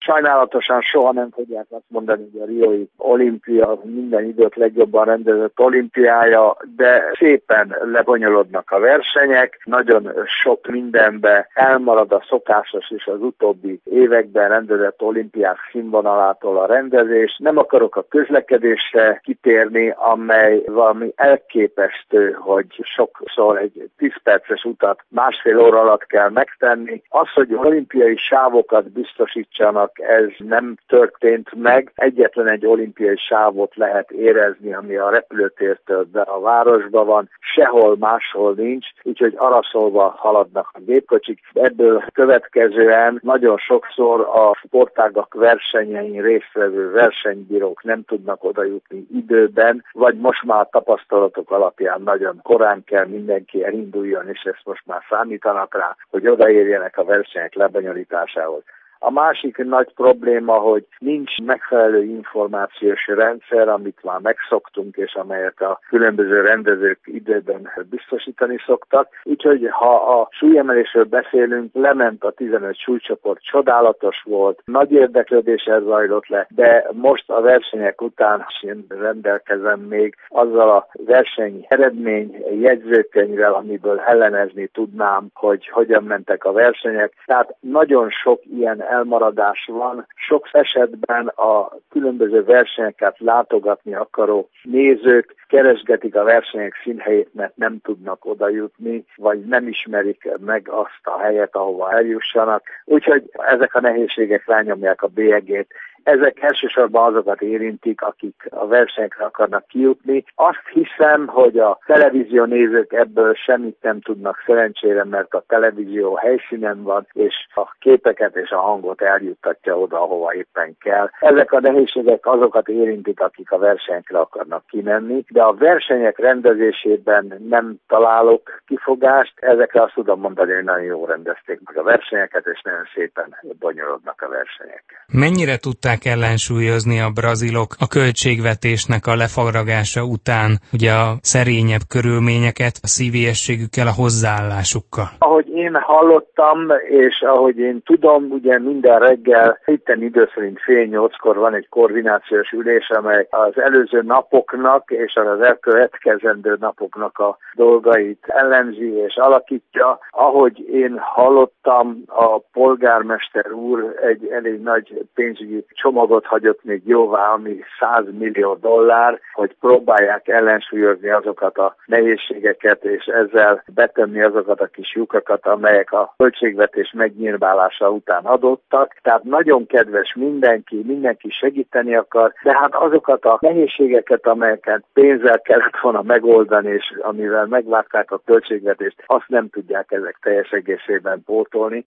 Sajnálatosan soha nem fogják azt mondani, hogy a riói olimpia minden idők legjobban rendezett olimpiája, de szépen lebonyolodnak a versenyek, nagyon sok mindenbe elmarad a szokásos és az utóbbi években rendezett olimpiák színvonalától a rendezés. Nem akarok a közlekedésre kitérni, amely valami elképesztő, hogy sokszor egy 10 perces utat másfél óra alatt kell megtenni. Az, hogy olimpiai sávokat biztosítsanak, ez nem történt meg. Egyetlen egy olimpiai sávot lehet érezni, ami a repülőtértől be a városba van, sehol máshol nincs, úgyhogy araszolva haladnak a gépkocsik. Ebből következően nagyon sokszor a sportágak versenyein résztvevő versenybírók nem tudnak oda jutni időben, vagy most már a tapasztalatok alapján nagyon korán kell mindenki elinduljon, és ezt most már számítanak rá, hogy odaérjenek a versenyek lebonyolításához. A másik nagy probléma, hogy nincs megfelelő információs rendszer, amit már megszoktunk, és amelyet a különböző rendezők időben biztosítani szoktak. Úgyhogy ha a súlyemelésről beszélünk, lement a 15 súlycsoport, csodálatos volt, nagy érdeklődéssel zajlott le, de most a versenyek után én rendelkezem még azzal a verseny eredmény jegyzőkönyvvel, amiből ellenezni tudnám, hogy hogyan mentek a versenyek. Tehát nagyon sok ilyen elmaradás van. Sok esetben a különböző versenyeket látogatni akaró nézők keresgetik a versenyek színhelyét, mert nem tudnak oda jutni, vagy nem ismerik meg azt a helyet, ahova eljussanak. Úgyhogy ezek a nehézségek rányomják a bélyegét. Ezek elsősorban azokat érintik, akik a versenyekre akarnak kijutni. Azt hiszem, hogy a televízió nézők ebből semmit nem tudnak szerencsére, mert a televízió helyszínen van, és a képeket és a hangot eljuttatja oda, ahova éppen kell. Ezek a nehézségek azokat érintik, akik a versenyekre akarnak kimenni, de a versenyek rendezésében nem találok kifogást. Ezekre azt tudom mondani, hogy nagyon jól rendezték meg a versenyeket, és nagyon szépen bonyolodnak a versenyek. Mennyire tudták ellensúlyozni a brazilok a költségvetésnek a lefaragása után, ugye a szerényebb körülményeket a szívélyességükkel, a hozzáállásukkal? Ahogy én hallottam, és ahogy én tudom, ugye minden reggel, itten idő szerint 7:30-kor van egy koordinációs ülés, amely az előző napoknak és az elkövetkezendő napoknak a dolgait ellenzi és alakítja. Ahogy én hallottam, a polgármester úr egy elég nagy pénzügyi csomagot hagyott még jóvá, ami $100 millió, hogy próbálják ellensúlyozni azokat a nehézségeket, és ezzel betömni azokat a kis lyukakat, amelyek a költségvetés megnyírbálása után adottak. Tehát nagyon kedves mindenki segíteni akar, de hát azokat a nehézségeket, amelyeket pénzzel kellett volna megoldani, és amivel megvágták a költségvetést, azt nem tudják ezek teljes egészében pótolni.